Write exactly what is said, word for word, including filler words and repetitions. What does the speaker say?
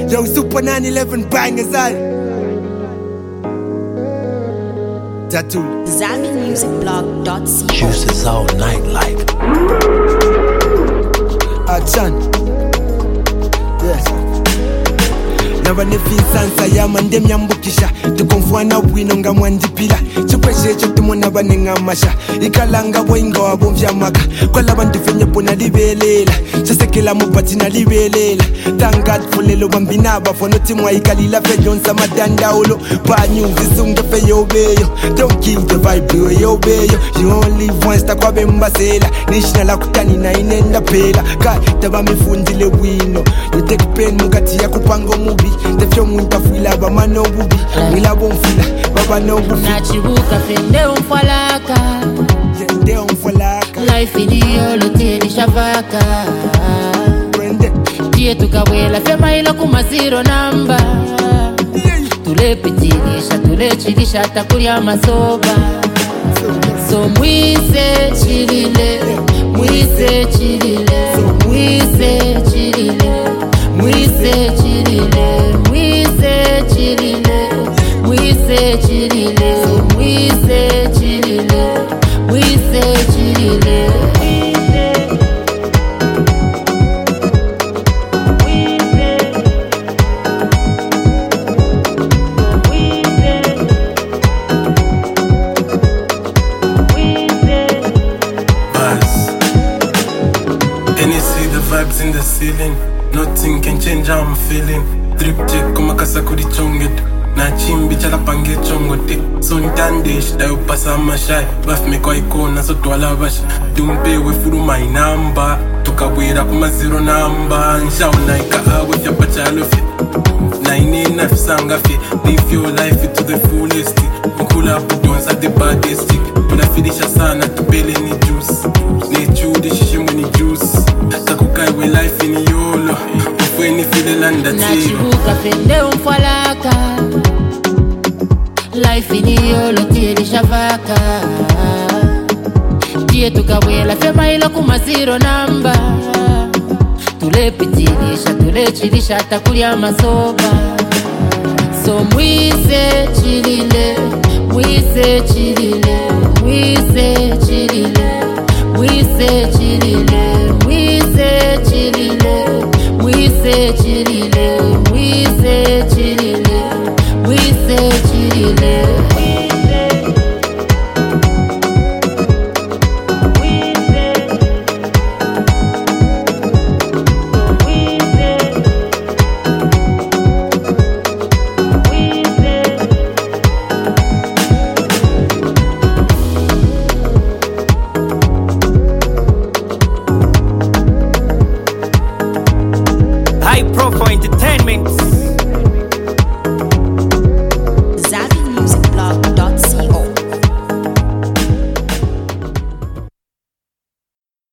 Yo, Super nine eleven bangers, I Tattoo Zambi Music Blog dot co. Juices all night like Achan. Yes. Nabane Vinsansa yamande myambukisha tukonfwana wino nga mwandipila chikweshe cho tumona banenga masha ikalanga boinga wabomvya maka kwala bantu fenye pona libelela chasekela mupati na libelela thank God for lelo bambina ba for noti mwa ikalila fe jonsa madanda olo pa new visunge fe yobeyo don't give the vibe we yobeyo you only live once takwa bembasela nishina kutani na inenda pela ka taba mifundile wino you take pain mukati ya kupango mubi tefyo muntafila ba mano bubi ngila bomfila baba no bubi nachibuka fende umfalaka fende umfalaka life iliyo loteni shavaka brende tie tukawela fema ilo kuma zero number tulepitilisha tulechilisha takulia masoba so mwise chilile mwise chilile so mwise chilile mwise chilile mwise chilile mwise chilile so mwise chilile mwise chilile vibes in the ceiling, nothing can change how I'm feeling. Drip check kuma kasakuri chonget, na chimbi chala pange chongote. So ntande shida upasa mashai, baf me kwa ikona so twala bash. Dumpe we furu my number, tukabwira kuma zero number. Nshaona ika awe fya pachalo fi, na inena fisanga fi. Live your life to the fullest. Mkula budonsa the baddest. Unafilisha sana tupele ni juice, ni jude shishimu ni juice. Takukai we life in yolo, ufweni file landa tiro. Nachibuka fende umfalaka, life in yolo tiri shavaka. Tie tukawela fema ilo kuma zero number. Tulepitilisha tulechilisha takulia masoba. So mwise chilile, mwise chilile, mwise chilile, mwise chilile, mwise chilile, mwise chilile, mwise chilile, mwise chilile. High Profile Entertainment.